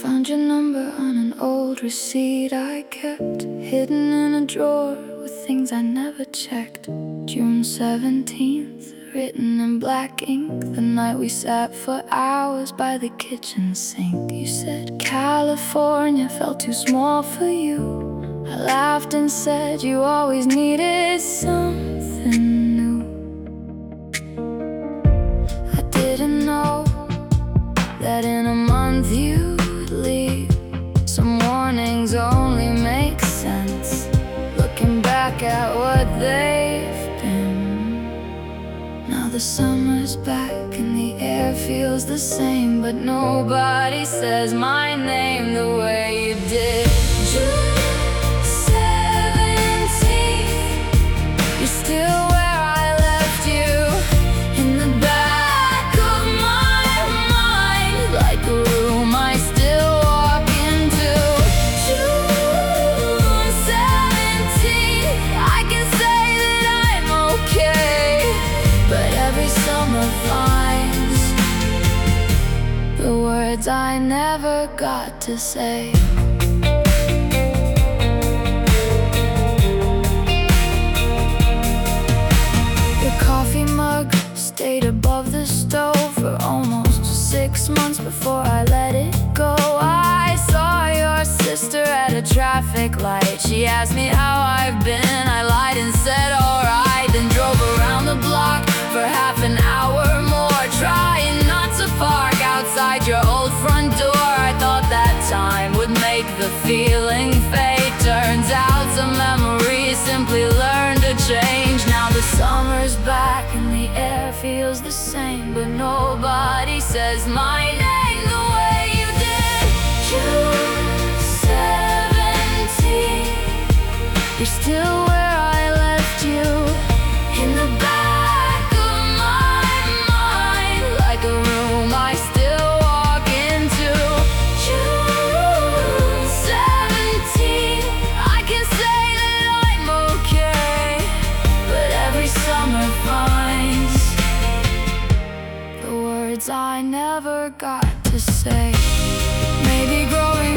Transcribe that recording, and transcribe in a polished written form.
Found your number on an old receipt I kept hidden in a drawer with things I never checked. June 17th, written in black ink, the night we sat for hours by the kitchen sink. You said California felt too small for you. I laughed and said you always needed something new. I didn't know that in a month you'd leave. Some warnings only make sense looking back at what they've been. Now the summer's back and the air feels the same, but nobody says my name the way you did. June 17th, you're still where I left you, in the back of my mind, like a room I still walk into. June 17th, I can say that I'm okay, but every summer finds the words I never got to say. Your coffee mug stayed above the stove for almost 6 months before I let it go. I saw your sister at a traffic light. She asked me how I've been. I lied and said alright, then drove around the block for half an hour more, trying not to park outside your old front door. I thought that time would make the feeling fade. Turns out some memories simply learn to change. Now the summer's back and the air feels the same, but nobody says my name the way you did. June 17th, you're still where I left you, in the back of my mind, like a room I still walk into. June 17th, I can say that I'm okay, but every summer finds the words I never got to say. Maybe growing